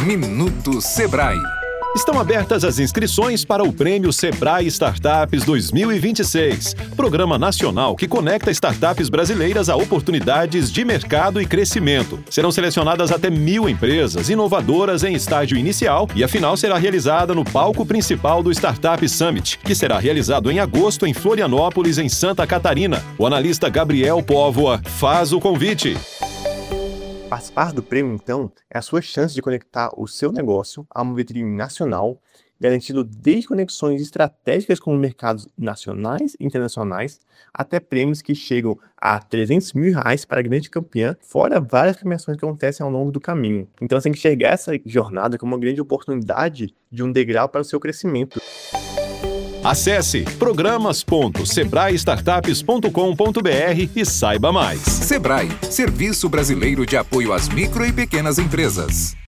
Minuto Sebrae. Estão abertas as inscrições para o Prêmio Sebrae Startups 2026, programa nacional que conecta startups brasileiras a oportunidades de mercado e crescimento. Serão selecionadas até 1.000 empresas inovadoras em estágio inicial e a final será realizada no palco principal do Startup Summit, que será realizado em agosto em Florianópolis, em Santa Catarina. O analista Gabriel Póvoa faz o convite. Participar do prêmio, então, é a sua chance de conectar o seu negócio a uma vitrine nacional, garantindo desde conexões estratégicas com mercados nacionais e internacionais, até prêmios que chegam a R$300 mil para a grande campeã, fora várias premiações que acontecem ao longo do caminho. Então, você tem que enxergar essa jornada como uma grande oportunidade de um degrau para o seu crescimento. Acesse programas.sebraestartups.com.br e saiba mais. Sebrae, Serviço Brasileiro de Apoio às Micro e Pequenas Empresas.